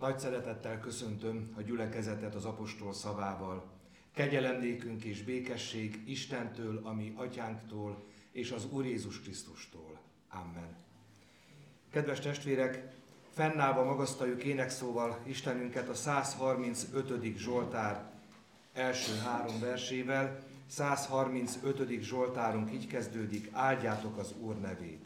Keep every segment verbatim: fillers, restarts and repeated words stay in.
Nagy szeretettel köszöntöm a gyülekezetet az apostol szavával. Kegyelem nékünk és békesség Istentől, a mi atyánktól, és az Úr Jézus Krisztustól. Amen. Kedves testvérek, fennállva magasztaljuk énekszóval Istenünket a száz harmincötödik Zsoltár első három versével. száz harmincötödik Zsoltárunk így kezdődik: áldjátok az Úr nevét.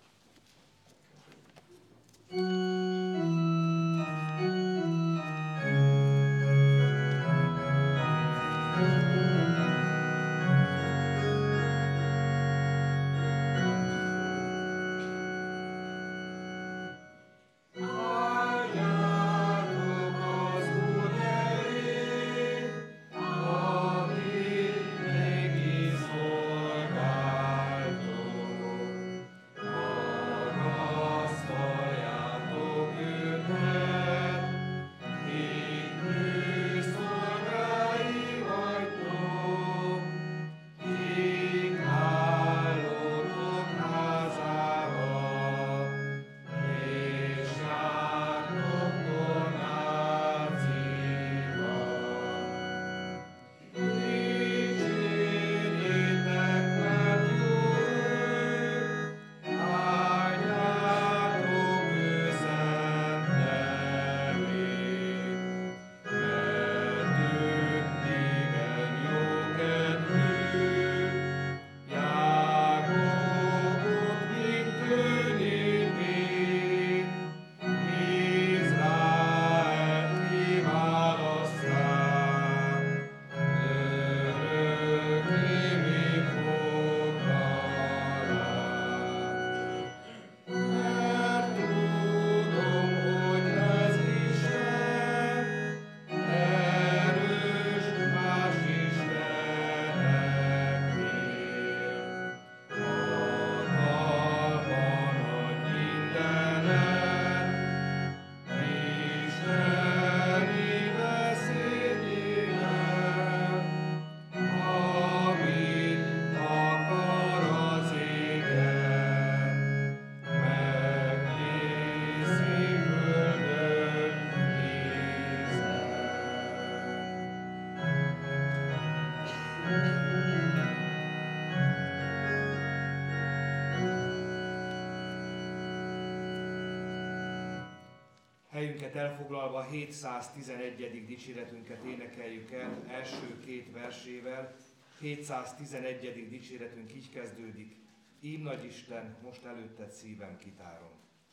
Helyünket elfoglalva hétszáztizenegyedik dicséretünket énekeljük el első két versével. hétszáztizenegyedik dicséretünk így kezdődik: Ím nagy Isten, most előtted szívem kitárom.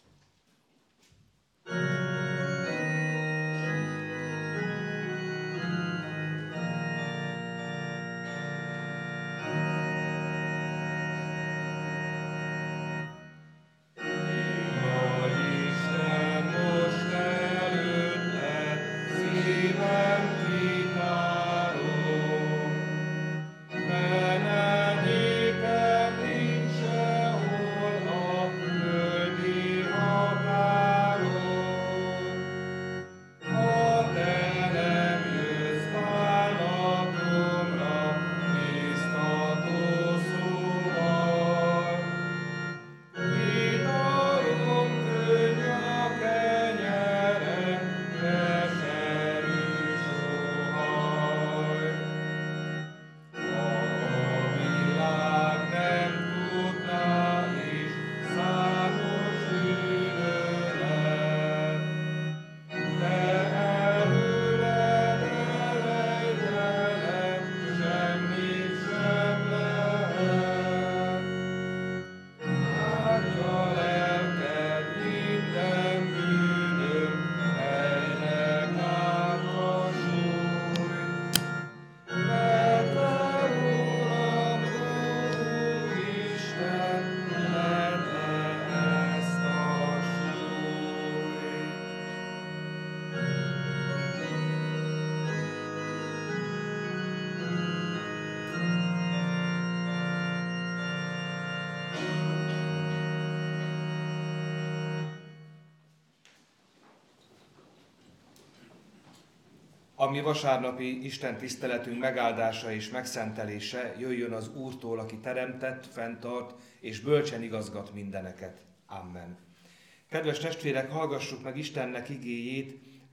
A mi vasárnapi Isten tiszteletünk megáldása és megszentelése jöjjön az Úrtól, aki teremtett, fenntart és bölcsen igazgat mindeneket. Amen. Kedves testvérek, hallgassuk meg Istennek igéjét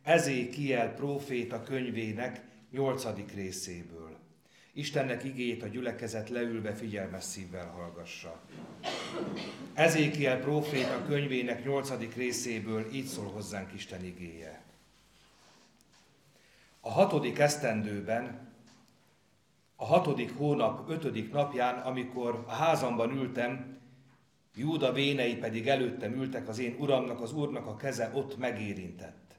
Ezékiel próféta könyvének nyolcadik részéből. Istennek igéjét a gyülekezet leülve figyelmes szívvel hallgassa. Ezékiel próféta könyvének nyolcadik részéből így szól hozzánk Isten igéje. A hatodik esztendőben, a hatodik hónap ötödik napján, amikor a házamban ültem, Júda vénei pedig előttem ültek, az én uramnak, az Úrnak a keze ott megérintett.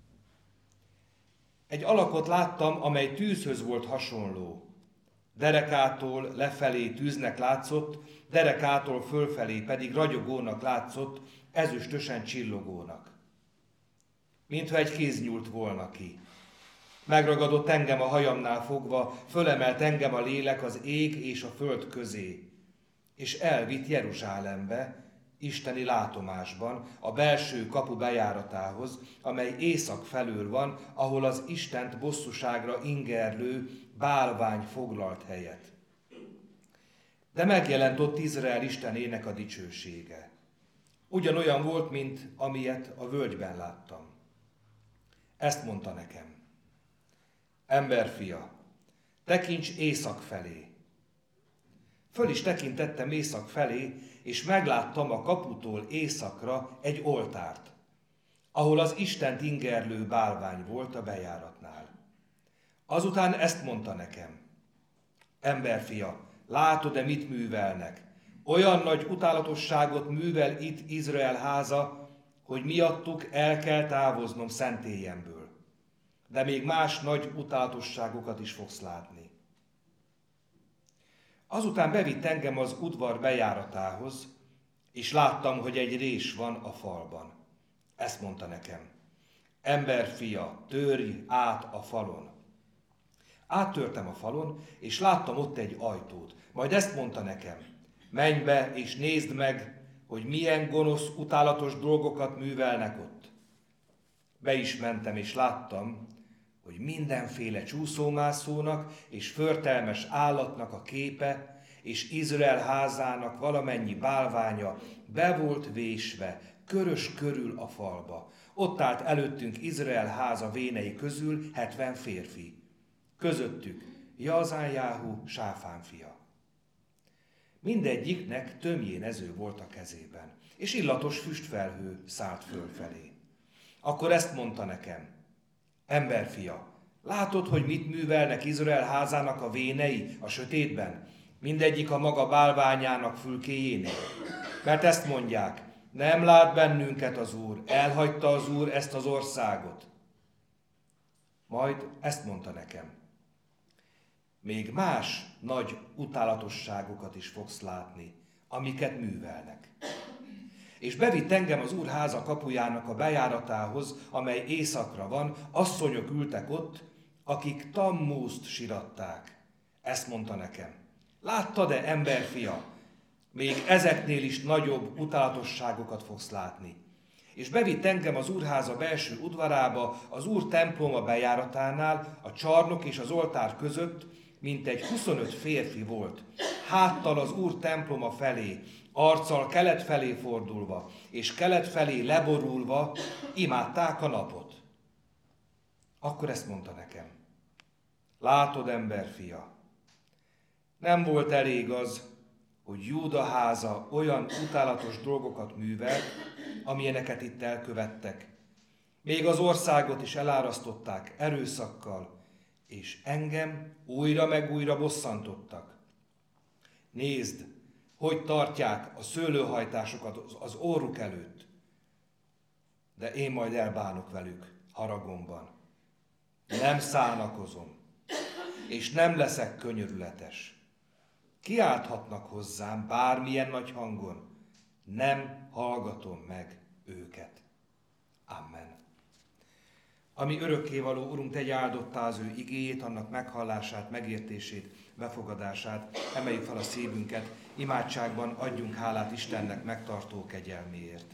Egy alakot láttam, amely tűzhöz volt hasonló. Derekától lefelé tűznek látszott, derekától fölfelé pedig ragyogónak látszott, ezüstösen csillogónak. Mintha egy kéz nyúlt volna ki. Megragadott engem a hajamnál fogva, fölemelt engem a lélek az ég és a föld közé, és elvitt Jeruzsálembe, isteni látomásban, a belső kapu bejáratához, amely észak felől van, ahol az Istent bosszúságra ingerlő bálvány foglalt helyet. De megjelent ott Izrael Istenének a dicsősége. Ugyanolyan volt, mint amilyet a völgyben láttam. Ezt mondta nekem: Emberfia, tekints észak felé. Föl is tekintettem észak felé, és megláttam a kaputól északra egy oltárt, ahol az Istent ingerlő bálvány volt a bejáratnál. Azután ezt mondta nekem: Emberfia, látod-e, mit művelnek? Olyan nagy utálatosságot művel itt Izrael háza, hogy miattuk el kell távoznom szentélyemből. De még más nagy utálatosságokat is fogsz látni. Azután bevitt engem az udvar bejáratához, és láttam, hogy egy rés van a falban. Ezt mondta nekem: Emberfia, törj át a falon. Áttörtem a falon, és láttam ott egy ajtót. Majd ezt mondta nekem: Menj be, és nézd meg, hogy milyen gonosz, utálatos dolgokat művelnek ott. Be is mentem, és láttam, hogy mindenféle csúszómászónak és förtelmes állatnak a képe, és Izrael házának valamennyi bálványa be volt vésve, körös körül a falba. Ott állt előttünk Izrael háza vénei közül hetven férfi. Közöttük Jazánjáhu, Sáfán fia. Mindegyiknek tömjénező volt a kezében, és illatos füstfelhő szállt fölfelé. Akkor ezt mondta nekem: Emberfia, látod, hogy mit művelnek Izrael házának a vénei a sötétben? Mindegyik a maga bálványának fülkéjénél. Mert ezt mondják: nem lát bennünket az Úr, elhagyta az Úr ezt az országot. Majd ezt mondta nekem: még más nagy utálatosságokat is fogsz látni, amiket művelnek. És bevitt engem az Úr háza kapujának a bejáratához, amely északra van, asszonyok ültek ott, akik Tammúzt siratták. Ezt mondta nekem: láttad-e, emberfia? Még ezeknél is nagyobb utálatosságokat fogsz látni. És bevitt engem az Úrháza belső udvarába, az Úr temploma bejáratánál, a csarnok és az oltár között, mintegy huszonöt férfi volt, háttal az Úr temploma felé, arccal kelet felé fordulva, és kelet felé leborulva imádták a napot. Akkor ezt mondta nekem: látod, emberfia, nem volt elég az, hogy Júda háza olyan utálatos dolgokat művelt, amilyeneket itt elkövettek. Még az országot is elárasztották erőszakkal, és engem újra meg újra bosszantottak. Nézd, hogy tartják a szőlőhajtásokat az orruk előtt, de én majd elbánok velük haragomban. Nem szánakozom, és nem leszek könyörületes. Kiálthatnak hozzám bármilyen nagy hangon, nem hallgatom meg őket. Amen. Ami örökkévaló Urunk, tegy áldottá az ő igéjét, annak meghallását, megértését, befogadását, emeljük fel a szívünket, imádságban adjunk hálát Istennek megtartó kegyelméért.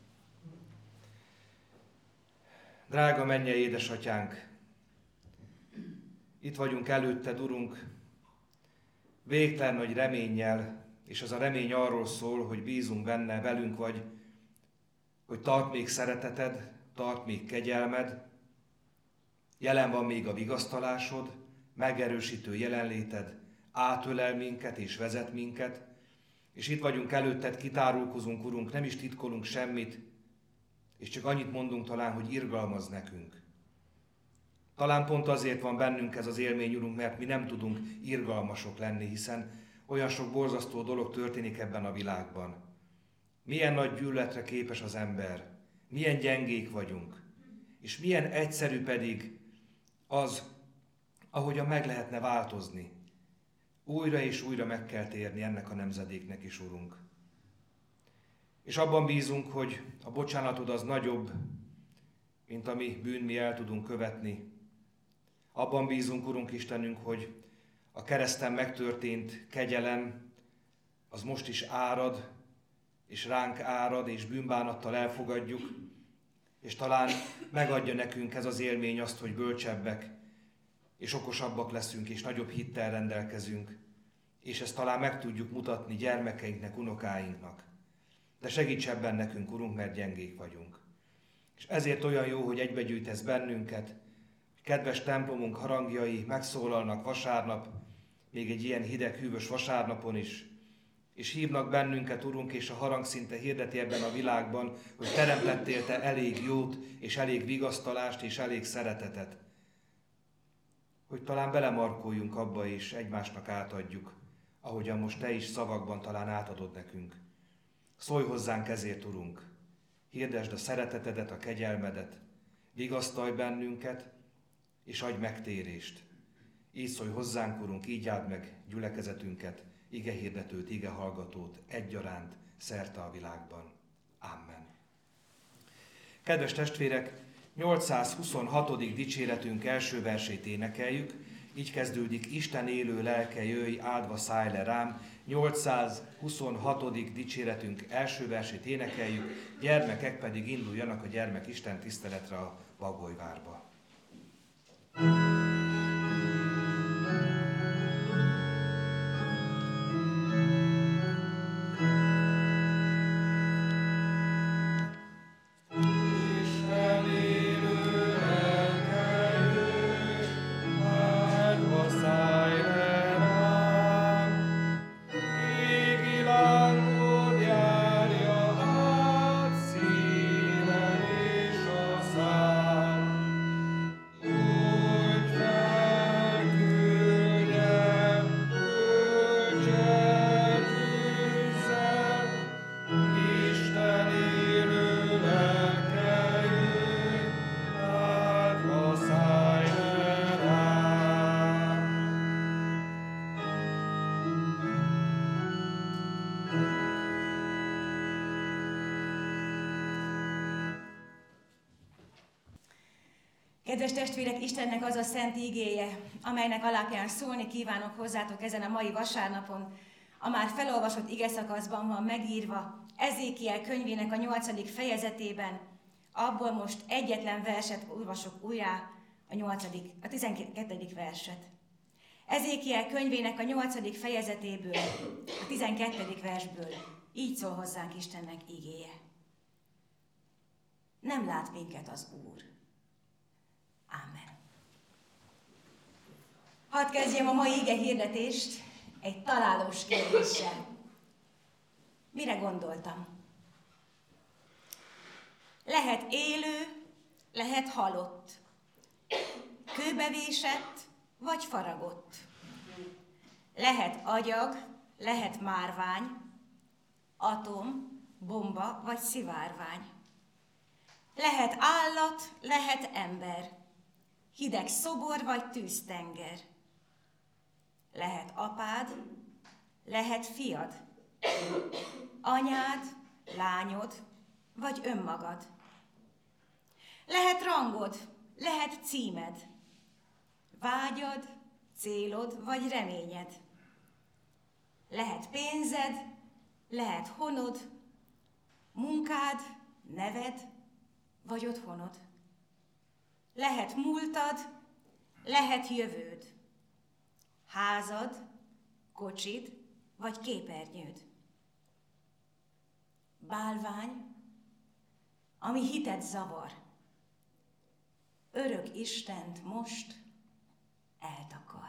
Drága mennyei édesatyánk, itt vagyunk előtted, Urunk, végtelen nagy reménnyel, és az a remény arról szól, hogy bízunk benne, velünk vagy, hogy tart még szereteted, tart még kegyelmed, Jelen van még a vigasztalásod, megerősítő jelenléted, átölel minket és vezet minket, és itt vagyunk előtted, kitárulkozunk, Urunk, nem is titkolunk semmit, és csak annyit mondunk talán, hogy irgalmaz nekünk. Talán pont azért van bennünk ez az élmény, Urunk, mert mi nem tudunk irgalmasok lenni, hiszen olyan sok borzasztó dolog történik ebben a világban. Milyen nagy gyűlöletre képes az ember, milyen gyengék vagyunk, és milyen egyszerű pedig az, ahogyan meg lehetne változni. Újra és újra meg kell térni ennek a nemzedéknek is, Urunk. És abban bízunk, hogy a bocsánatod az nagyobb, mint ami bűn mi el tudunk követni. Abban bízunk, Urunk Istenünk, hogy a kereszten megtörtént kegyelem az most is árad, és ránk árad, és bűnbánattal elfogadjuk, és talán megadja nekünk ez az élmény azt, hogy bölcsebbek, és okosabbak leszünk, és nagyobb hittel rendelkezünk, és ezt talán meg tudjuk mutatni gyermekeinknek, unokáinknak. De segíts ebben nekünk, Urunk, mert gyengék vagyunk. És ezért olyan jó, hogy egybegyűjtesz bennünket, kedves templomunk harangjai megszólalnak vasárnap, még egy ilyen hideg, hűvös vasárnapon is, és hívnak bennünket, Urunk, és a harang szinte hirdeti ebben a világban, hogy teremtettél Te elég jót, és elég vigasztalást, és elég szeretetet. Hogy talán belemarkoljunk abba, és egymásnak átadjuk, ahogyan most Te is szavakban talán átadod nekünk. Szólj hozzánk ezért, Urunk! Hirdesd a szeretetedet, a kegyelmedet, vigasztalj bennünket, és adj megtérést. Így szólj hozzánk, Urunk, így áld meg gyülekezetünket, ige hirdetőt, ige hallgatót egyaránt szerte a világban. Amen. Kedves testvérek, nyolcszázhuszonhatodik dicséretünk első versét énekeljük. Így kezdődik: Isten élő lelke, jöjj, áldva szállj le rám. nyolcszázhuszonhatodik dicséretünk első versét énekeljük, gyermekek pedig induljanak a gyermek Isten tiszteletre a Bagolyvárba. Kedves testvérek, Istennek az a szent igéje, amelynek alapján szólni kívánok hozzátok ezen a mai vasárnapon, a már felolvasott igeszakaszban van megírva, Ezékiel könyvének a nyolcadik fejezetében, abból most egyetlen verset olvasok újra, a, nyolcadik, a tizenkettedik verset. Ezékiel könyvének a nyolcadik fejezetéből, a tizenkettedik versből így szól hozzánk Istennek igéje. Nem lát minket az Úr. Ámen. Hadd kezdjem a mai ige hirdetést egy találós kérdéssel. Mire gondoltam? Lehet élő, lehet halott, kőbevésett vagy faragott. Lehet agyag, lehet márvány, atom, bomba vagy szivárvány. Lehet állat, lehet ember, hideg szobor vagy tűztenger. Lehet apád, lehet fiad, anyád, lányod vagy önmagad. Lehet rangod, lehet címed, vágyad, célod vagy reményed. Lehet pénzed, lehet honod, munkád, neved vagy otthonod. Lehet múltad, lehet jövőd, házad, kocsid vagy képernyőd. Bálvány, ami hited zavar. örök Istent most eltakar.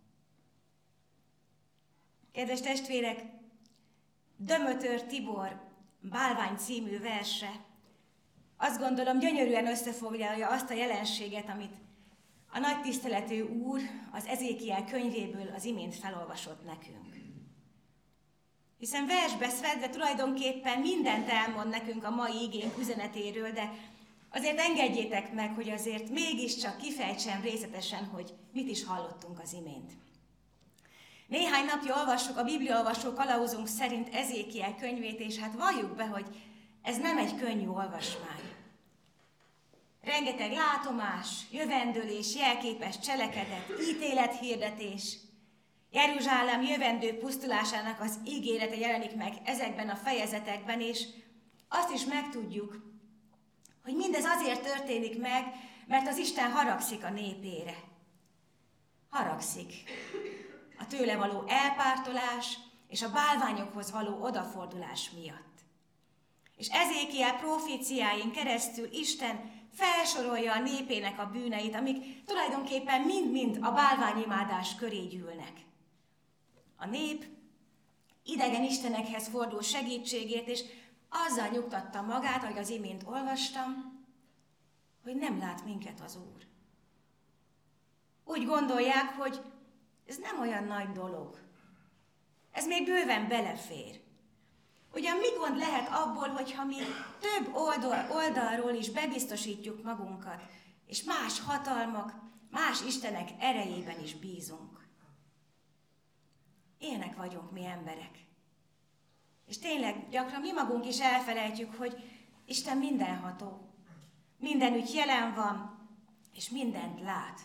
Kedves testvérek, Dömötör Tibor Bálvány című verse azt gondolom gyönyörűen összefoglalja azt a jelenséget, amit a nagy tiszteletű úr az Ezékiel könyvéből az imént felolvasott nekünk. Hiszen versbe szedve tulajdonképpen mindent elmond nekünk a mai igénk üzenetéről, de azért engedjétek meg, hogy azért mégiscsak kifejtsem részletesen, hogy mit is hallottunk az imént. Néhány napja olvassuk a bibliaolvasó kalauzunk szerint Ezékiel könyvét, és hát valljuk be, hogy ez nem egy könnyű olvasmány. Rengeteg látomás, jövendőlés, jelképes cselekedet, ítélethirdetés, Jeruzsálem jövendő pusztulásának az ígérete jelenik meg ezekben a fejezetekben, és azt is megtudjuk, hogy mindez azért történik meg, mert az Isten haragszik a népére. Haragszik a tőle való elpártolás és a bálványokhoz való odafordulás miatt. És Ezékiel proféciáin keresztül Isten felsorolja a népének a bűneit, amik tulajdonképpen mind-mind a bálványimádás köré gyűlnek. A nép idegen istenekhez fordul segítségért, és azzal nyugtatta magát, ahogy az imént olvastam, hogy nem lát minket az Úr. Úgy gondolják, hogy ez nem olyan nagy dolog. Ez még bőven belefér. Ugyan mi gond lehet abból, hogyha mi több oldal, oldalról is bebiztosítjuk magunkat, és más hatalmak, más istenek erejében is bízunk. Ilyenek vagyunk mi emberek. És tényleg gyakran mi magunk is elfelejtjük, hogy Isten mindenható. Mindenütt jelen van, és mindent lát.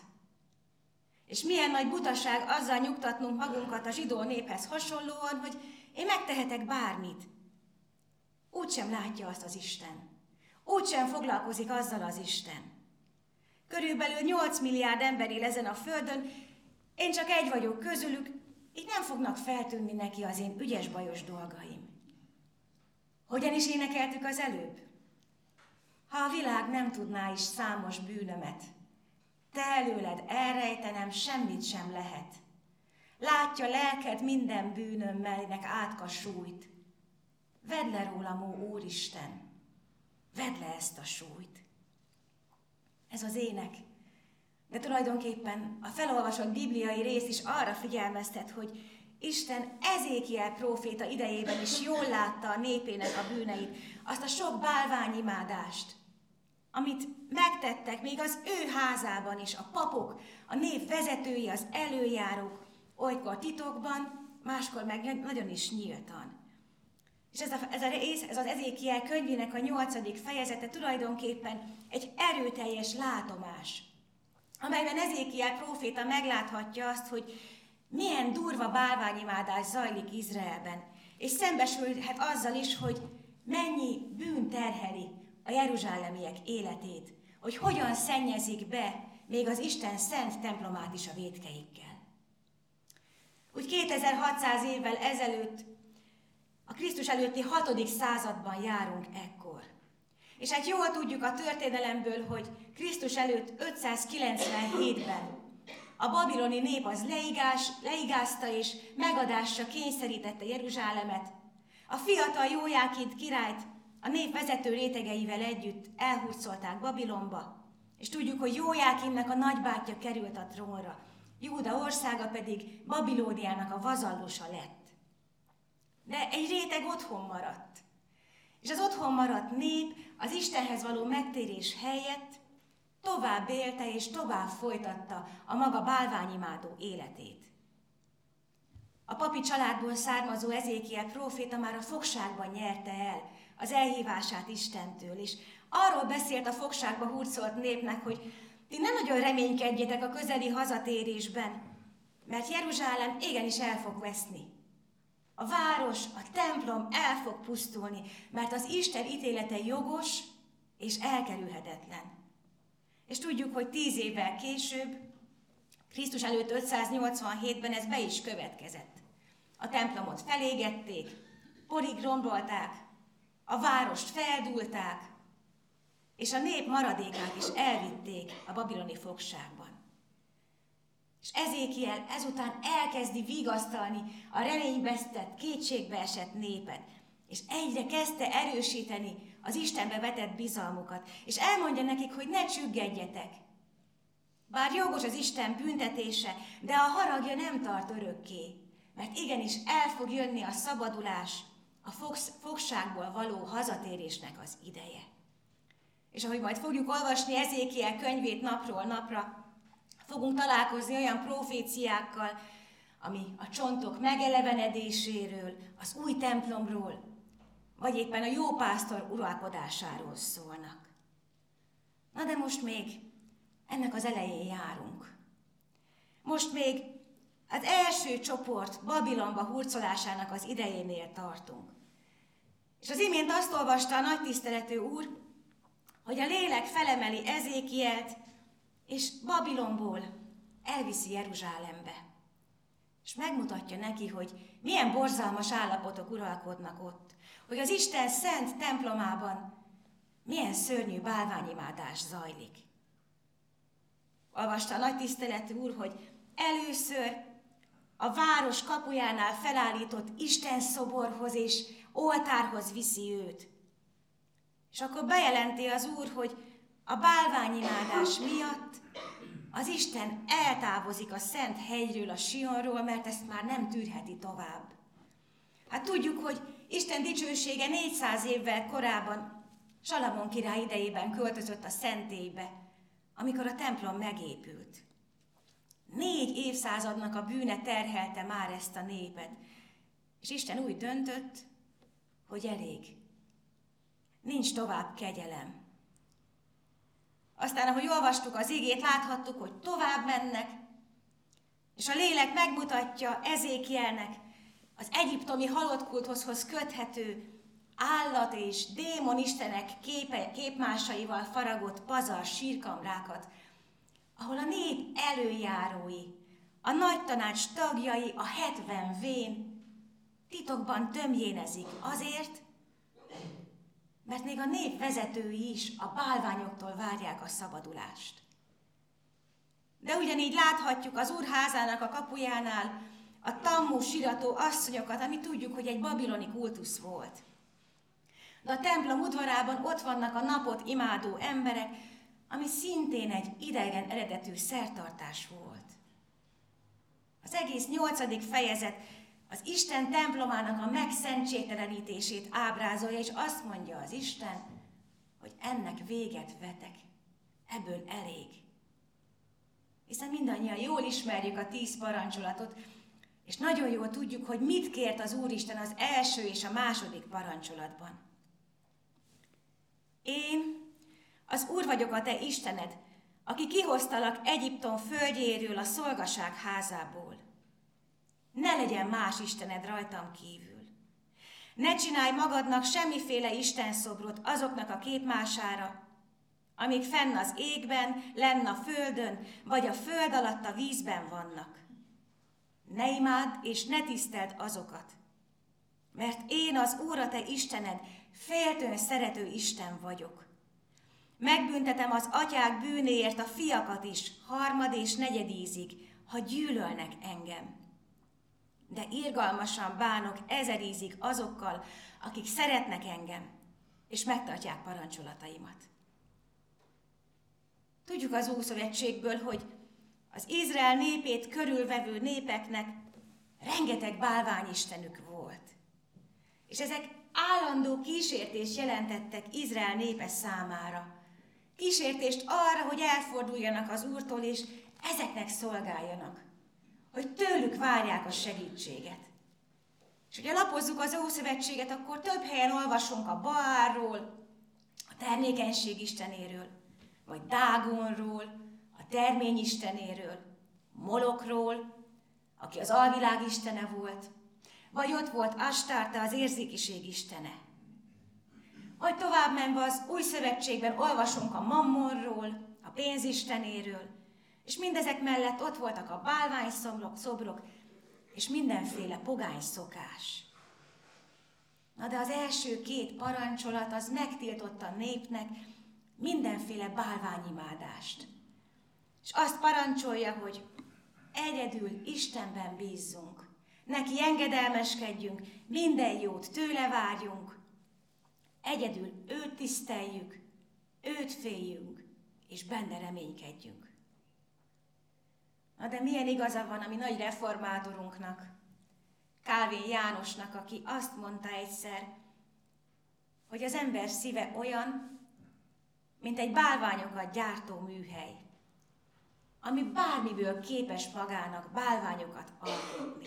És milyen nagy butaság azzal nyugtatnunk magunkat a zsidó néphez hasonlóan, hogy én megtehetek bármit. Úgysem látja azt az Isten. Úgysem foglalkozik azzal az Isten. Körülbelül nyolc milliárd ember él ezen a földön, én csak egy vagyok közülük, így nem fognak feltűnni neki az én ügyes-bajos dolgaim. Hogyan is énekeltük az előbb? Ha a világ nem tudná is számos bűnömet, te előled elrejtenem semmit sem lehet. Látja lelked minden bűnömmelnek átka súlyt. Vedd le rólam, ó Úristen, vedd le ezt a súlyt. Ez az ének. De tulajdonképpen a felolvasott bibliai rész is arra figyelmeztet, hogy Isten Ezékiel próféta idejében is jól látta a népének a bűneit, azt a sok bálványimádást, amit megtettek még az ő házában is, a papok, a nép vezetői, az előjárók, olykor titokban, máskor meg nagyon is nyíltan. És ez a, ez a rész, ez az Ezékiel könyvének a nyolcadik fejezete tulajdonképpen egy erőteljes látomás, amelyben Ezékiel próféta megláthatja azt, hogy milyen durva bálványimádás zajlik Izraelben, és szembesülhet azzal is, hogy mennyi bűn terheli a jeruzsálemiek életét, hogy hogyan szennyezik be még az Isten szent templomát is a vétkeikkel. Úgy kétezer-hatszáz évvel ezelőtt, a Krisztus előtti hatodik században járunk ekkor. És hát jól tudjuk a történelemből, hogy Krisztus előtt ötszázkilencvenhétben a babiloni nép az leigás, leigázta és megadásra kényszerítette Jeruzsálemet. A fiatal Jójákin királyt a nép vezető rétegeivel együtt elhurcolták Babilonba, és tudjuk, hogy Jójákinnek a nagybátyja került a trónra, Júda országa pedig Babilóniának a vazallusa lett. De egy réteg otthon maradt. És az otthon maradt nép az Istenhez való megtérés helyett tovább élte és tovább folytatta a maga bálványimádó életét. A papi családból származó Ezékiel próféta már a fogságban nyerte el az elhívását Istentől, és arról beszélt a fogságba hurcolt népnek, hogy ti nem nagyon reménykedjetek a közeli hazatérésben, mert Jeruzsálem igenis el fog veszni. A város, a templom el fog pusztulni, mert az Isten ítélete jogos és elkerülhetetlen. És tudjuk, hogy tíz évvel később, Krisztus előtt ötszáznyolcvanhétben ez be is következett. A templomot felégették, porig rombolták, a várost feldúlták, és a nép maradékát is elvitték a babiloni fogságban. És Ezékiel ezután elkezdi vigasztalni a reményvesztett, kétségbeesett népet, és egyre kezdte erősíteni az Istenbe vetett bizalmukat, és elmondja nekik, hogy ne csüggedjetek. Bár jogos az Isten büntetése, de a haragja nem tart örökké, mert igenis el fog jönni a szabadulás, a fogságból való hazatérésnek az ideje. És ahogy majd fogjuk olvasni Ezékiel könyvét napról napra, fogunk találkozni olyan proféciákkal, ami a csontok megelevenedéséről, az új templomról, vagy éppen a jó pásztor uralkodásáról szólnak. Na de most még ennek az elején járunk. Most még az első csoport Babilonba hurcolásának az idejénél tartunk. És az imént azt olvasta a nagy tiszteletű úr, hogy a lélek felemeli Ezékielt, és Babilonból elviszi Jeruzsálembe. És megmutatja neki, hogy milyen borzalmas állapotok uralkodnak ott, hogy az Isten szent templomában milyen szörnyű bálványimádás zajlik. Olvasta a nagy tiszteletű úr, hogy először a város kapujánál felállított Isten szoborhoz és oltárhoz viszi őt. És akkor bejelenti az úr, hogy a bálványimádás miatt az Isten eltávozik a szent hegyről, a Sionról, mert ezt már nem tűrheti tovább. Hát tudjuk, hogy Isten dicsősége négyszáz évvel korábban, Salamon király idejében költözött a szentélybe, amikor a templom megépült. Négy évszázadnak a bűne terhelte már ezt a népet, és Isten úgy döntött, hogy elég. Nincs tovább kegyelem. Aztán, ahogy olvastuk az igét, láthattuk, hogy tovább mennek, és a lélek megmutatja Ezékielnek az egyiptomi halottkultuszhoz köthető állat és démon istenek képe, képmásaival faragott pazar sírkamrákat, ahol a nép előjárói, a nagy tanács tagjai, a hetven vén titokban tömjénezik azért, mert még a nép vezetői is a bálványoktól várják a szabadulást. De ugyanígy láthatjuk az úrházának a kapujánál a Tammuz sirató asszonyokat, ami tudjuk, hogy egy babiloni kultusz volt. De a templom udvarában ott vannak a napot imádó emberek, ami szintén egy idegen eredetű szertartás volt. Az egész nyolcadik fejezet az Isten templomának a megszentségtelenítését ábrázolja, és azt mondja az Isten, hogy ennek véget vetek, ebből elég. Hiszen mindannyian jól ismerjük a tíz parancsolatot, és nagyon jól tudjuk, hogy mit kért az Úristen az első és a második parancsolatban. Én, az Úr vagyok a te Istened, aki kihoztalak Egyiptom földjéről, a szolgaság házából. Ne legyen más istened rajtam kívül. Ne csinálj magadnak semmiféle istenszobrot azoknak a képmására, amik fenn az égben, lenn a földön, vagy a föld alatt a vízben vannak. Ne imádd és ne tiszteld azokat, mert én az Úr a te Istened, féltőn szerető Isten vagyok. Megbüntetem az atyák bűnéért a fiakat is, harmad és negyedízig, ha gyűlölnek engem. De irgalmasan bánok ezerízig azokkal, akik szeretnek engem, és megtartják parancsolataimat. Tudjuk az Ószövetségből, hogy az Izrael népét körülvevő népeknek rengeteg bálványistenük volt. És ezek állandó kísértést jelentettek Izrael népe számára. Kísértést arra, hogy elforduljanak az Úrtól, és ezeknek szolgáljanak. Hogy tőlük várják a segítséget. És hogyha lapozzuk az Ószövetséget, akkor több helyen olvasunk a Baálról, a termékenység istenéről, vagy Dágonról, a termény istenéről, Molokról, aki az alvilág istene volt, vagy ott volt Astarte, az érzékiség istene. Vagy tovább menve az Új Szövetségben olvasunk a Mammonról, a pénzistenéről, és mindezek mellett ott voltak a bálványszobrok, és mindenféle pogány szokás. Na de az első két parancsolat az megtiltotta a népnek, mindenféle bálványimádást. És azt parancsolja, hogy egyedül Istenben bízzunk, neki engedelmeskedjünk, minden jót tőle várjunk, egyedül őt tiszteljük, őt féljünk, és benne reménykedjünk. Na de milyen igaza van a mi nagy reformátorunknak, Kálvin Jánosnak, aki azt mondta egyszer, hogy az ember szíve olyan, mint egy bálványokat gyártó műhely, ami bármiből képes magának bálványokat alkotni.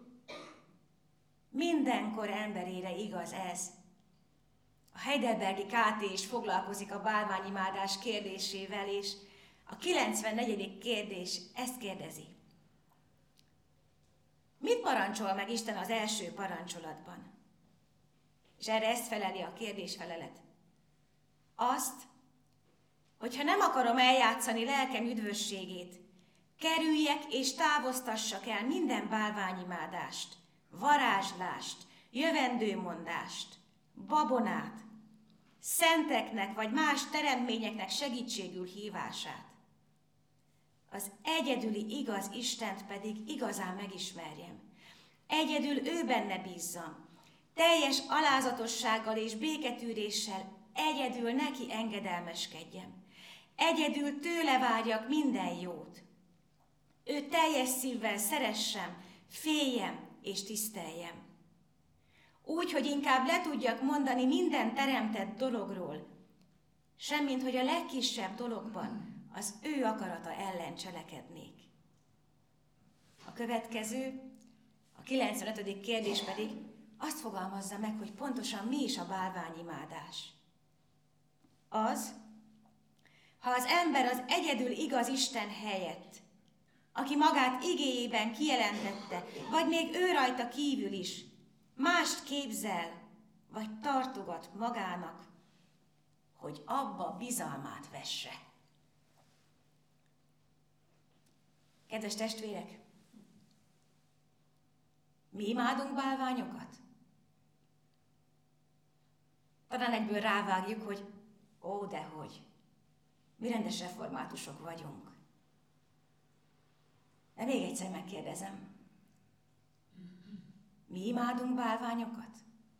Mindenkor emberére igaz ez. A Heidelbergi ká té is foglalkozik a bálványimádás kérdésével, és a kilencvennegyedik kérdés ezt kérdezi. Mit parancsol meg Isten az első parancsolatban? És erre ezt feleli a kérdésfelelet. Azt, hogyha nem akarom eljátszani lelkem üdvösségét, kerüljek és távoztassak el minden bálványimádást, varázslást, jövendőmondást, babonát, szenteknek vagy más teremményeknek segítségül hívását. Az egyedüli igaz Istent pedig igazán megismerjem. Egyedül ő benne bízzam, teljes alázatossággal és béketűréssel egyedül neki engedelmeskedjem. Egyedül tőle várjak minden jót. Ő teljes szívvel szeressem, féljem és tiszteljem. Úgy, hogy inkább le tudjak mondani minden teremtett dologról, semmint hogy a legkisebb dologban az ő akarata ellen cselekednék. A következő, a kilencvenötödik kérdés pedig azt fogalmazza meg, hogy pontosan mi is a bálványimádás. Az, ha az ember az egyedül igaz Isten helyett, aki magát igéjében kijelentette, vagy még ő rajta kívül is, mást képzel, vagy tartogat magának, hogy abba bizalmát vesse. Kedves testvérek, mi imádunk bálványokat? Talán egyből rávágjuk, hogy ó, dehogy, mi rendes reformátusok vagyunk. De még egyszer megkérdezem, mi imádunk bálványokat?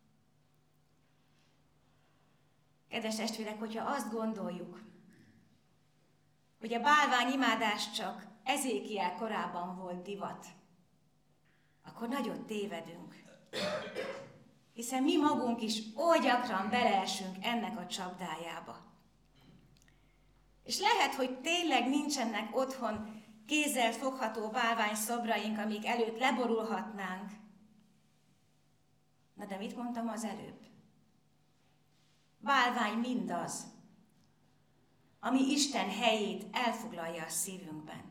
Kedves testvérek, hogyha azt gondoljuk, hogy a bálványimádás csak Ezékiel korában volt divat, akkor nagyot tévedünk. Hiszen mi magunk is oly gyakran beleesünk ennek a csapdájába. És lehet, hogy tényleg nincsenek otthon kézzel fogható bálványszobraink, amik előtt leborulhatnánk. Na de mit mondtam az előbb? Bálvány mindaz, ami Isten helyét elfoglalja a szívünkben.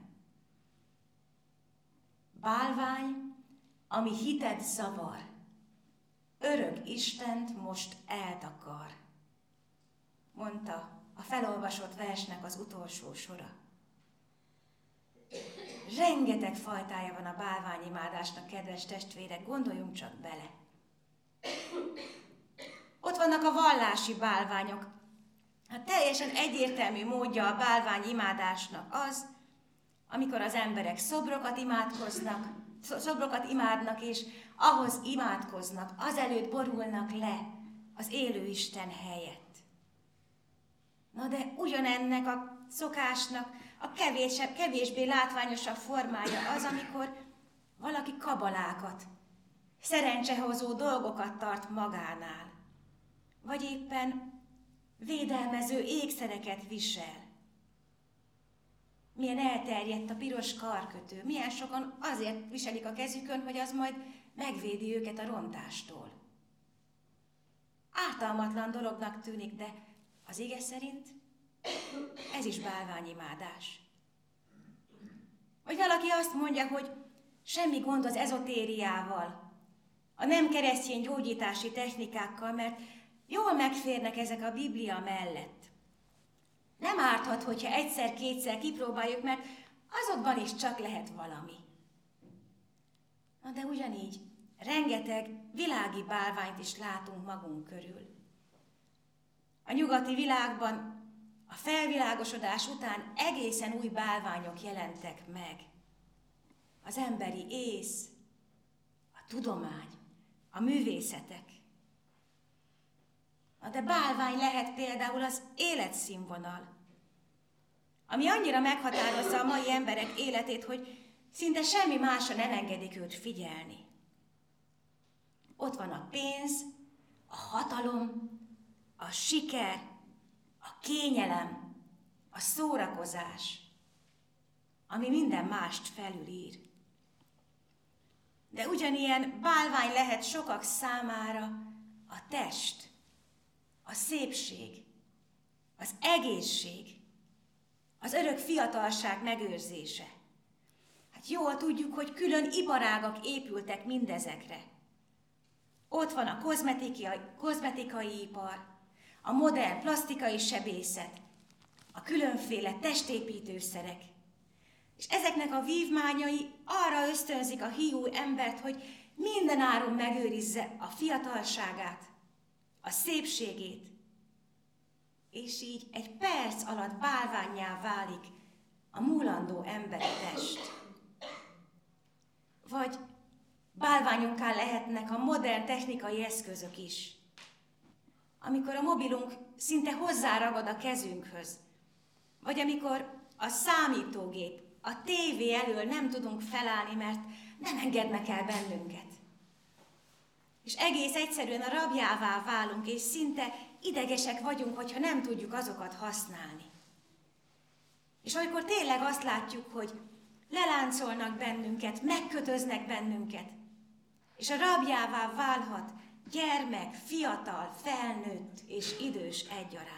Bálvány, ami hitet zavar, örök Istent most eltakar, mondta a felolvasott versnek az utolsó sora. Rengeteg fajtája van a bálványimádásnak, kedves testvérek, gondoljunk csak bele. Ott vannak a vallási bálványok. A teljesen egyértelmű módja a bálványimádásnak az, amikor az emberek szobrokat imádkoznak, szobrokat imádnak, és ahhoz imádkoznak, azelőtt borulnak le az élő Isten helyett. Na de ugyanennek a szokásnak a kevésebb, kevésbé látványosabb formája az, amikor valaki kabalákat, szerencsehozó dolgokat tart magánál, vagy éppen védelmező ékszereket visel. Milyen elterjedt a piros karkötő, milyen sokan azért viselik a kezükön, hogy az majd megvédi őket a rontástól. Ártalmatlan dolognak tűnik, de az ige szerint ez is bálványimádás. Vagy valaki azt mondja, hogy semmi gond az ezotériával, a nem keresztény gyógyítási technikákkal, mert jól megférnek ezek a Biblia mellett. Nem árthat, hogyha egyszer-kétszer kipróbáljuk, mert azokban is csak lehet valami. Na de ugyanígy rengeteg világi bálványt is látunk magunk körül. A nyugati világban a felvilágosodás után egészen új bálványok jelentek meg. Az emberi ész, a tudomány, a művészetek. De bálvány lehet például az életszínvonal, ami annyira meghatározza a mai emberek életét, hogy szinte semmi másra nem engedik őt figyelni. Ott van a pénz, a hatalom, a siker, a kényelem, a szórakozás, ami minden mást felülír. De ugyanilyen bálvány lehet sokak számára a test, a szépség, az egészség, az örök fiatalság megőrzése. Hát jól tudjuk, hogy külön iparágak épültek mindezekre. Ott van a kozmetikai, kozmetikai ipar, a modern plastikai sebészet, a különféle testépítőszerek. És ezeknek a vívmányai arra ösztönzik a hiú embert, hogy minden áron megőrizze a fiatalságát, a szépségét, és így egy perc alatt bálvánnyá válik a múlandó emberi test. Vagy bálványunká lehetnek a modern technikai eszközök is. Amikor a mobilunk szinte hozzáragad a kezünkhöz, vagy amikor a számítógép, a tévé elől nem tudunk felállni, mert nem engednek el bennünket. És egész egyszerűen a rabjává válunk, és szinte idegesek vagyunk, hogyha nem tudjuk azokat használni. És amikor tényleg azt látjuk, hogy leláncolnak bennünket, megkötöznek bennünket, és a rabjává válhat gyermek, fiatal, felnőtt és idős egyaránt.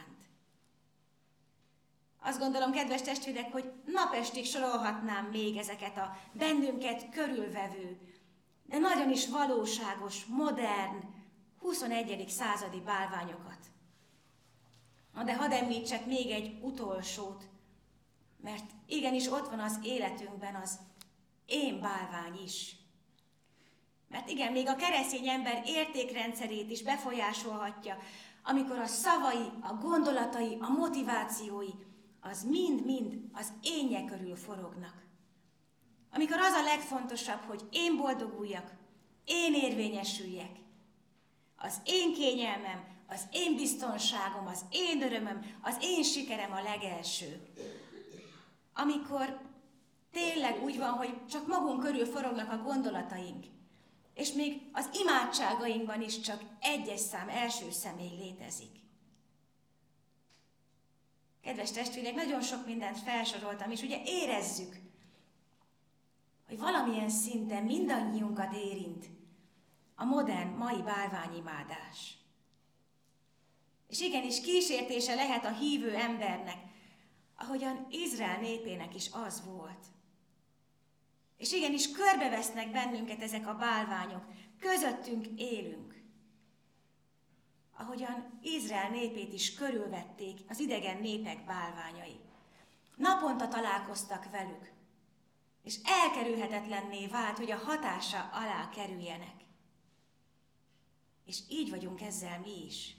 Azt gondolom, kedves testvérek, hogy napestig sorolhatnám még ezeket a bennünket körülvevő, de nagyon is valóságos, modern, huszonegyedik századi bálványokat. Na de hadd említsek még egy utolsót, mert igenis ott van az életünkben az én bálvány is. Mert igen, még a keresztény ember értékrendszerét is befolyásolhatja, amikor a szavai, a gondolatai, a motivációi, az mind-mind az énje körül forognak. Amikor az a legfontosabb, hogy én boldoguljak, én érvényesüljek, az én kényelmem, az én biztonságom, az én örömöm, az én sikerem a legelső. Amikor tényleg úgy van, hogy csak magunk körül forognak a gondolataink, és még az imádságainkban is csak egyes szám első személy létezik. Kedves testvérek, nagyon sok mindent felsoroltam, és ugye érezzük, hogy valamilyen szinten mindannyiunkat érint a modern, mai bálványimádás. És igenis kísértése lehet a hívő embernek, ahogyan Izrael népének is az volt. És igenis körbevesznek bennünket ezek a bálványok, közöttünk élünk. Ahogyan Izrael népét is körülvették az idegen népek bálványai. Naponta találkoztak velük, és elkerülhetetlenné vált, hogy a hatása alá kerüljenek. És így vagyunk ezzel mi is.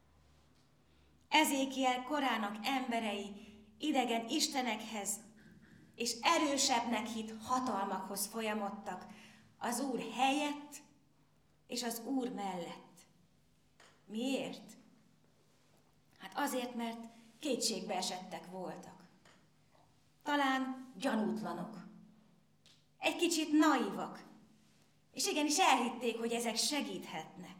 Ezékiel korának emberei idegen istenekhez és erősebbnek hitt hatalmakhoz folyamodtak az Úr helyett és az Úr mellett. Miért? Hát azért, mert kétségbe esettek voltak. Talán gyanútlanok. Egy kicsit naívak. És igenis elhitték, hogy ezek segíthetnek.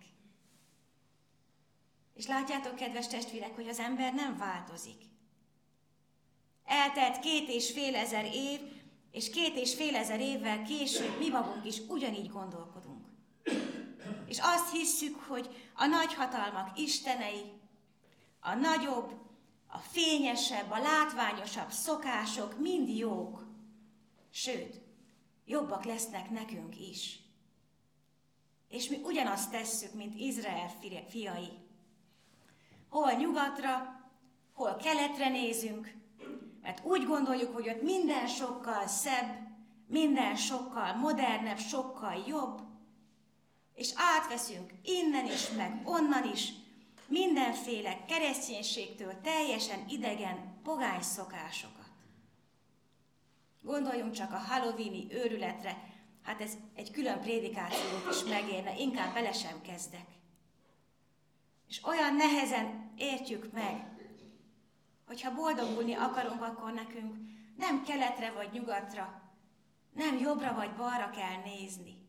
És látjátok, kedves testvérek, hogy az ember nem változik. Eltelt két és fél ezer év, és két és fél ezer évvel később mi magunk is ugyanígy gondolkodunk. És azt hisszük, hogy a nagyhatalmak istenei, a nagyobb, a fényesebb, a látványosabb szokások mind jók. Sőt, jobbak lesznek nekünk is. És mi ugyanazt tesszük, mint Izrael fiai. Hol nyugatra, hol keletre nézünk, mert úgy gondoljuk, hogy ott minden sokkal szebb, minden sokkal modernebb, sokkal jobb, és átveszünk innen is, meg onnan is, mindenféle kereszténységtől teljesen idegen, pogány szokásokat. Gondoljunk csak a halloweeni őrületre, hát ez egy külön prédikációt is megérne, inkább bele sem kezdek. És olyan nehezen értjük meg, hogyha boldogulni akarunk, akkor nekünk nem keletre vagy nyugatra, nem jobbra vagy balra kell nézni,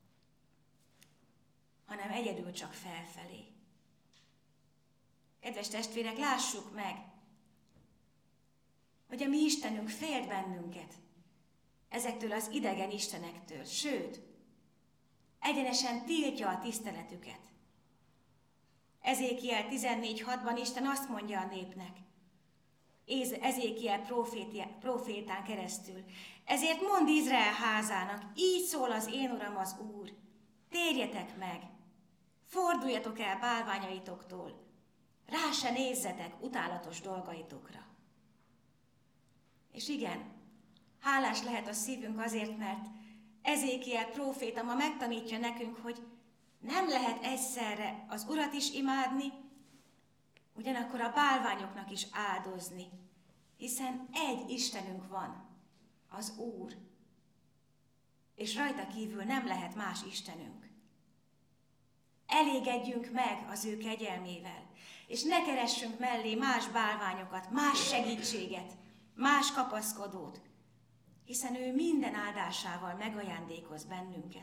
hanem egyedül csak felfelé. Kedves testvérek, lássuk meg, hogy a mi Istenünk félt bennünket ezektől az idegen istenektől, sőt, egyenesen tiltja a tiszteletüket. Ezékiel tizennégy hatban Isten azt mondja a népnek, Ezékiel prófétán keresztül: ezért mondd Izrael házának, így szól az én Uram az Úr, térjetek meg, forduljatok el bálványaitoktól, rá se nézzetek utálatos dolgaitokra. És igen, hálás lehet a szívünk azért, mert Ezékiel próféta ma megtanítja nekünk, hogy nem lehet egyszerre az Urat is imádni, ugyanakkor a bálványoknak is áldozni, hiszen egy Istenünk van, az Úr, és rajta kívül nem lehet más Istenünk. Elégedjünk meg az ő kegyelmével, és ne keressünk mellé más bálványokat, más segítséget, más kapaszkodót, hiszen ő minden áldásával megajándékoz bennünket.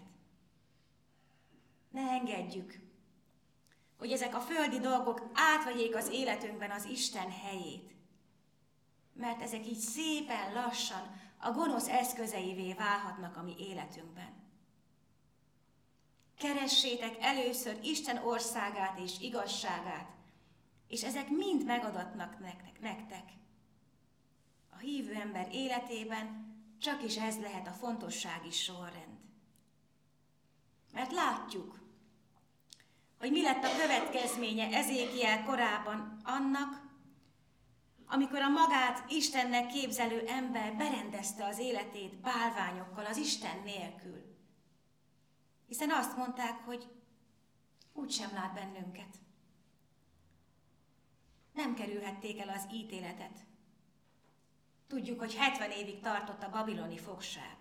Ne engedjük, hogy ezek a földi dolgok átvegyék az életünkben az Isten helyét, mert ezek így szépen lassan a gonosz eszközeivé válhatnak a mi életünkben. Keressétek először Isten országát és igazságát, és ezek mind megadatnak nektek. nektek. A hívő ember életében csak is ez lehet a fontossági sorrend. Mert látjuk, hogy mi lett a következménye Ezékiel korában annak, amikor a magát Istennek képzelő ember berendezte az életét bálványokkal, az Isten nélkül. Hiszen azt mondták, hogy úgysem lát bennünket. Nem kerülhették el az ítéletet. Tudjuk, hogy hetven évig tartott a babiloni fogság.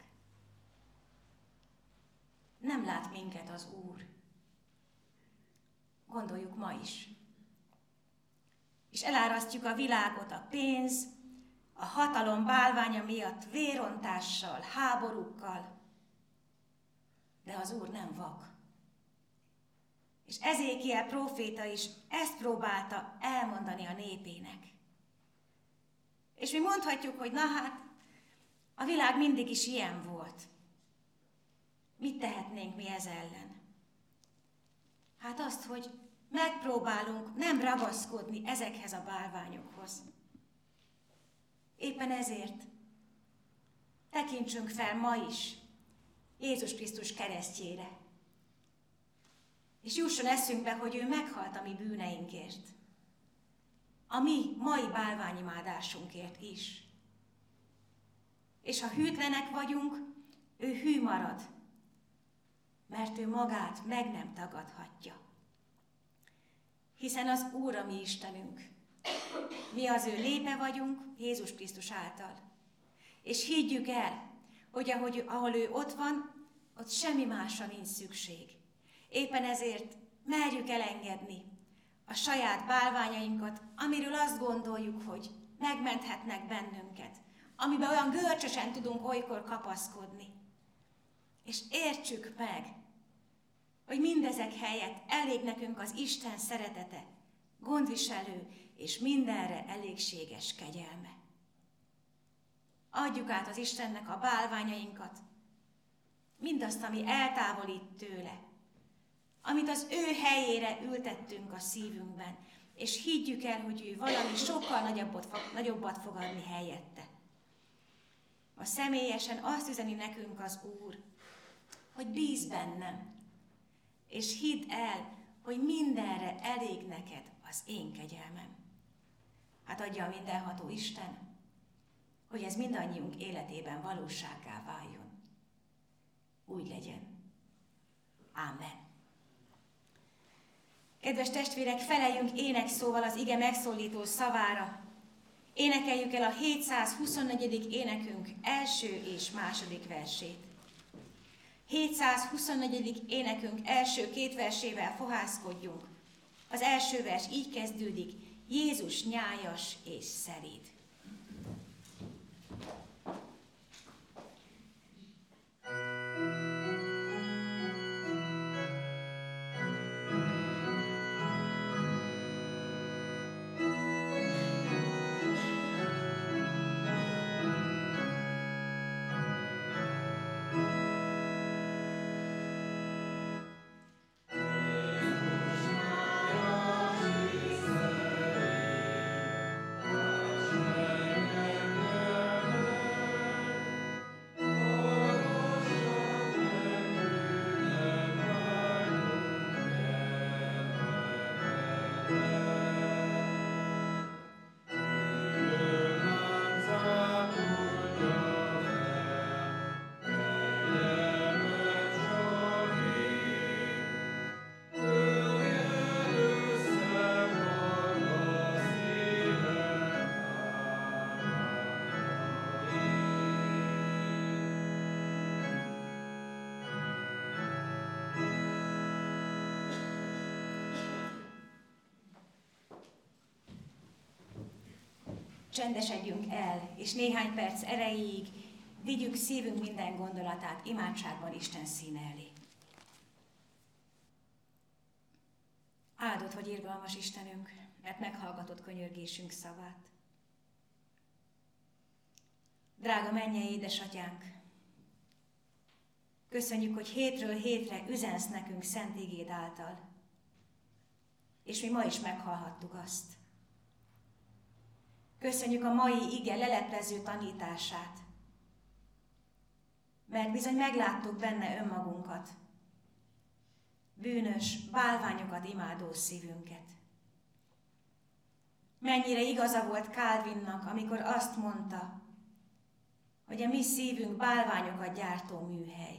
Nem lát minket az Úr. Gondoljuk ma is. És elárasztjuk a világot a pénz, a hatalom bálványa miatt vérontással, háborúkkal, de az Úr nem vak. És Ezékiel próféta is ezt próbálta elmondani a népének. És mi mondhatjuk, hogy na hát, a világ mindig is ilyen volt. Mit tehetnénk mi ez ellen? Hát azt, hogy megpróbálunk nem ragaszkodni ezekhez a bálványokhoz. Éppen ezért tekintsünk fel ma is Jézus Krisztus keresztjére, és jusson eszünkbe, hogy ő meghalt a mi bűneinkért, a mi mai bálványimádásunkért is. És ha hűtlenek vagyunk, ő hű marad, mert ő magát meg nem tagadhatja. Hiszen az Úr a mi Istenünk. Mi az ő népe vagyunk Jézus Krisztus által. És higgyük el, hogy ahogy, ahol ő ott van, ott semmi másra nincs szükség. Éppen ezért merjük elengedni a saját bálványainkat, amiről azt gondoljuk, hogy megmenthetnek bennünket, amiben olyan görcsösen tudunk olykor kapaszkodni. És értsük meg, hogy mindezek helyett elég nekünk az Isten szeretete, gondviselő és mindenre elégséges kegyelme. Adjuk át az Istennek a bálványainkat, mindazt, ami eltávolít tőle, amit az ő helyére ültettünk a szívünkben, és higgyük el, hogy ő valami sokkal nagyobbat fog, nagyobbat fog adni helyette. Ma személyesen azt üzeni nekünk az Úr, hogy bízz bennem, és hidd el, hogy mindenre elég neked az én kegyelmem. Hát adja a mindenható Isten, hogy ez mindannyiunk életében valósággá váljon. Úgy legyen. Ámen. Kedves testvérek, feleljünk énekszóval az ige megszólító szavára. Énekeljük el a hétszázhuszonnegyedik énekünk első és második versét. hétszázhuszonnegyedik énekünk első két versével fohászkodjunk. Az első vers így kezdődik: Jézus nyájas és szelíd. Csendesedjünk el, és néhány perc erejéig vigyük szívünk minden gondolatát imádságban Isten színe elé. Áldott vagy, irgalmas Istenünk, mert meghallgatod könyörgésünk szavát. Drága mennyei édesatyánk, köszönjük, hogy hétről hétre üzensz nekünk szent igéd által, és mi ma is meghallhattuk azt. Köszönjük a mai ige leleplező tanítását, mert bizony megláttuk benne önmagunkat, bűnös, bálványokat imádó szívünket. Mennyire igaza volt Calvinnak, amikor azt mondta, hogy a mi szívünk bálványokat gyártó műhely.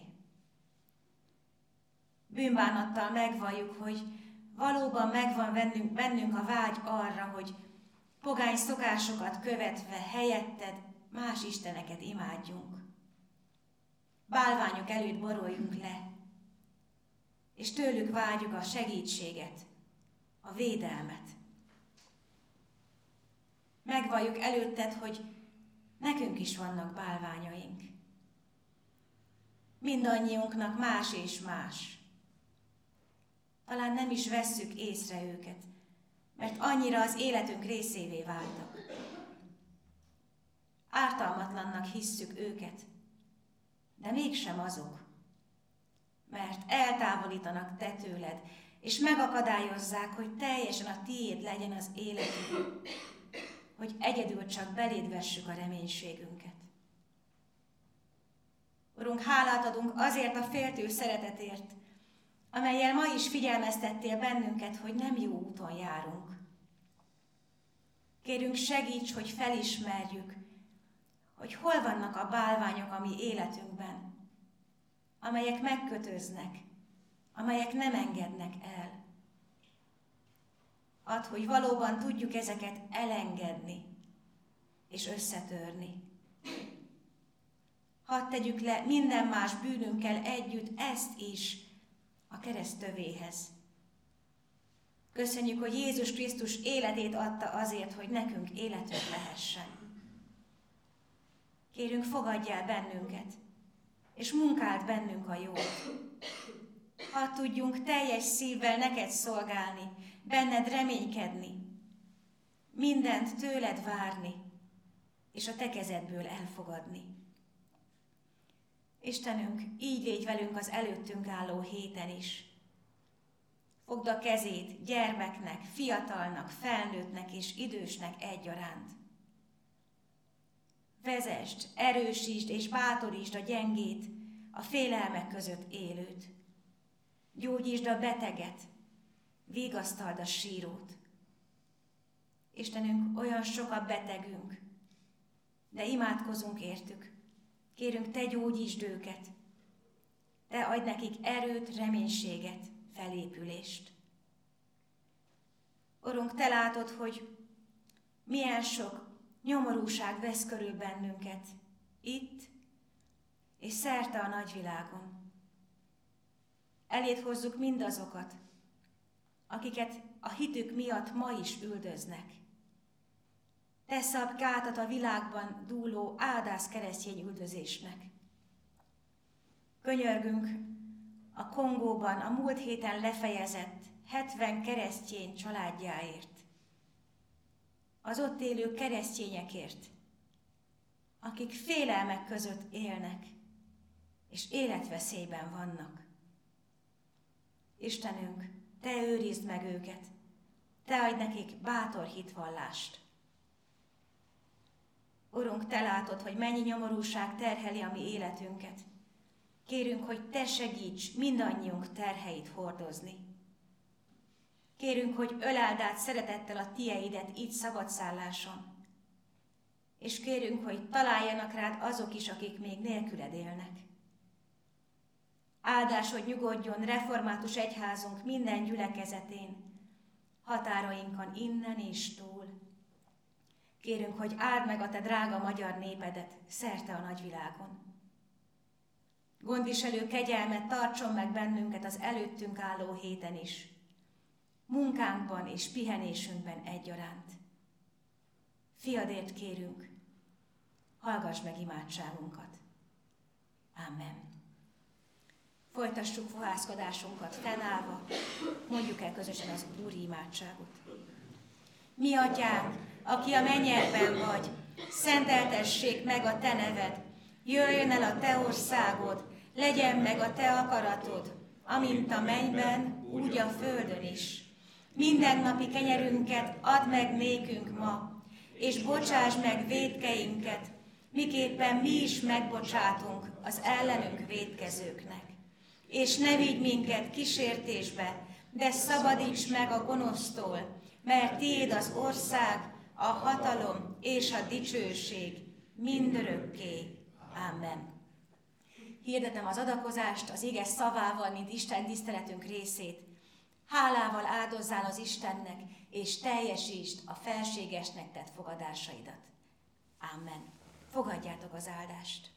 Bűnbánattal megvalljuk, hogy valóban megvan bennünk, bennünk a vágy arra, hogy pogány szokásokat követve helyetted más isteneket imádjunk. Bálványok előtt boruljunk le, és tőlük várjuk a segítséget, a védelmet. Megvalljuk előtted, hogy nekünk is vannak bálványaink. Mindannyiunknak más és más. Talán nem is vesszük észre őket, mert annyira az életünk részévé váltak. Ártalmatlannak hisszük őket, de mégsem azok, mert eltávolítanak te tőled, és megakadályozzák, hogy teljesen a tiéd legyen az életünk, hogy egyedül csak beléd vessük a reménységünket. Urunk, hálát adunk azért a féltő szeretetért, amellyel ma is figyelmeztettél bennünket, hogy nem jó úton járunk. Kérünk, segíts, hogy felismerjük, hogy hol vannak a bálványok a mi életünkben, amelyek megkötöznek, amelyek nem engednek el. Add, hogy valóban tudjuk ezeket elengedni és összetörni. Hadd tegyük le minden más bűnünkkel együtt ezt is a kereszt tövéhez. Köszönjük, hogy Jézus Krisztus életét adta azért, hogy nekünk életünk lehessen. Kérünk, fogadj el bennünket, és munkáld bennünk a jót. Hadd tudjunk teljes szívvel neked szolgálni, benned reménykedni, mindent tőled várni, és a te kezedből elfogadni. Istenünk, így légy velünk az előttünk álló héten is. Fogd a kezét gyermeknek, fiatalnak, felnőttnek és idősnek egyaránt. Vezesd, erősítsd és bátorítsd a gyengét, a félelmek között élőt. Gyógyítsd a beteget, vigasztald a sírót. Istenünk, olyan sok a betegünk, de imádkozunk értük. Kérünk, te gyógyítsd őket, te adj nekik erőt, reménységet, felépülést. Urunk, Te látod, hogy milyen sok nyomorúság vesz körül bennünket, itt és szerte a nagyvilágon. Eléd hozzuk mindazokat, akiket a hitük miatt ma is üldöznek. Te szabd gátat a világban dúló áldász keresztény üldözésnek. Könyörgünk a Kongóban a múlt héten lefejezett hetven keresztény családjáért, az ott élő keresztényekért, akik félelmek között élnek, és életveszélyben vannak. Istenünk, Te őrizd meg őket, Te adj nekik bátor hitvallást. Urunk, Te látod, hogy mennyi nyomorúság terheli a mi életünket. Kérünk, hogy Te segíts mindannyiunk terheit hordozni. Kérünk, hogy öleld át szeretettel a tieidet így szabadszálláson. És kérünk, hogy találjanak rád azok is, akik még nélküled élnek. Áldásod nyugodjon református egyházunk minden gyülekezetén, határainkon innen és túl. Kérünk, hogy áld meg a Te drága magyar népedet szerte a nagyvilágon. Gondviselő kegyelmet tartson meg bennünket az előttünk álló héten is, munkánkban és pihenésünkben egyaránt. Fiadért kérünk, hallgass meg imádságunkat. Amen. Folytassuk fohászkodásunkat fennállva, mondjuk el közösen az úri imádságot. Mi atyánk, aki a mennyekben vagy, szenteltessék meg a Te neved, jöjjön el a Te országod, legyen meg a Te akaratod, amint a mennyben, úgy a földön is. Mindennapi kenyerünket add meg nékünk ma, és bocsáss meg vétkeinket, miképpen mi is megbocsátunk az ellenünk vétkezőknek. És ne vigy minket kísértésbe, de szabadíts meg a gonosztól, mert Tiéd az ország, a hatalom és a dicsőség mindörökké. Amen. Hirdetem az adakozást az ige szavával, mint Isten tiszteletünk részét. Hálával áldozzál az Istennek, és teljesítsd a felségesnek tett fogadásaidat. Amen. Fogadjátok az áldást.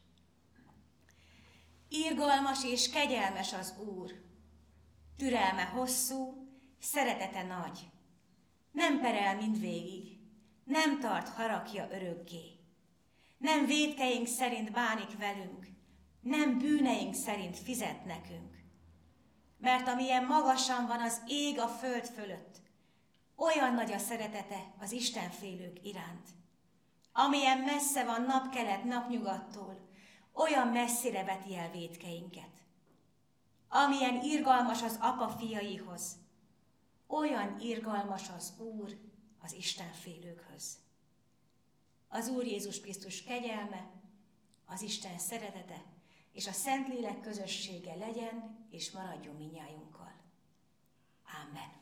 Irgalmas és kegyelmes az Úr. Türelme hosszú, szeretete nagy. Nem perel mindvégig, nem tart haragja örökké. Nem vétkeink szerint bánik velünk, nem bűneink szerint fizet nekünk. Mert amilyen magasan van az ég a föld fölött, olyan nagy a szeretete az istenfélők iránt. Amilyen messze van napkelet napnyugattól, olyan messzire veti el vétkeinket. Amilyen irgalmas az apa fiaihoz, olyan irgalmas az Úr az istenfélőkhöz. Az Úr Jézus Krisztus kegyelme, az Isten szeretete és a Szentlélek közössége legyen és maradjon mindnyájunkkal. Amen.